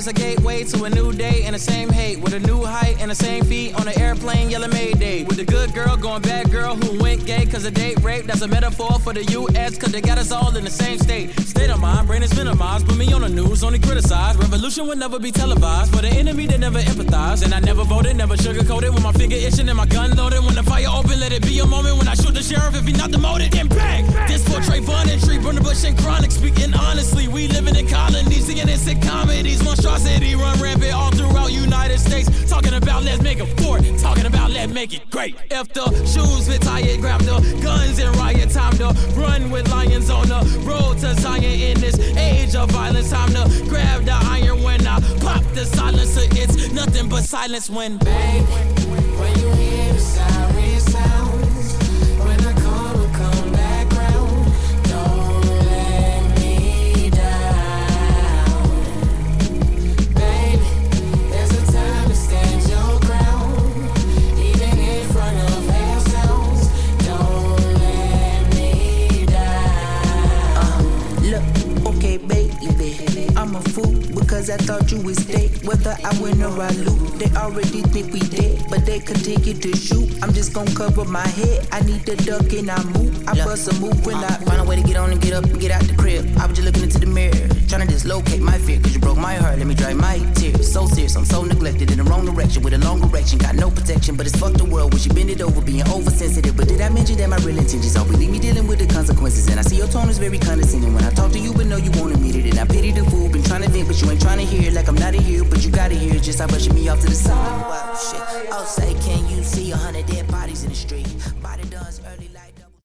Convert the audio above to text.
is a gateway to a new day and the same hate. With a new height and the same feet on an airplane, yelling Mayday. With a good girl going bad girl who went gay cause of date rape. That's a metaphor for the US cause they got us all in the same state. State of mind, brain is minimized. Put me on the news, only criticize. Revolution will never be televised. For the enemy that never empathize. And I never voted, never sugarcoated. With my finger itching and my gun loaded. When the fire open, let it be a moment. When I shoot the sheriff, if he not demoted, then bang! This for Trayvon and Tree, burn the bush and chronic. Speaking honestly, we living in colonies, seeing innocent comedies. Monstrosity run rampant all throughout United States. Talking about let's make it fort, talking about let's make it great. If the shoes fit tight, grab the guns and riot. Time to run with lions on the road to Zion in this age of violence. Time to grab the iron when I pop the silencer. It's nothing but silence when baby, when you hear the siren sounds, when I come back round, don't let me down. Baby, there's a time to stand your ground, even in front of hell sounds, don't let me down. Look, okay, baby, I'm a fool because I thought you would stay. Whether I win or I lose, they already think we dead, but they continue to shoot. I'm just gon' cover my head. I need to duck and I move. I bust a move when I find a way to get on and get up and get out the crib. I was just looking into the mirror, trying to dislocate my fear, cause you broke my heart. Let me dry my tears. So serious, I'm so neglected in the wrong direction with a long erection. Got no protection, but it's fuck the world when she bend it over, being oversensitive. But did I mention that my real intentions always leave me dealing with the consequences? And I see your tone is very condescending when I talk to you, but know you won't admit it. And I pity the fool, been trying to vent, but you ain't trying to hear it. Like I'm not in here, but you gotta hear it. Just stop rushing me off to the side. Wow, shit. Oh, say, can you see 100 dead bodies in the street? Body does early.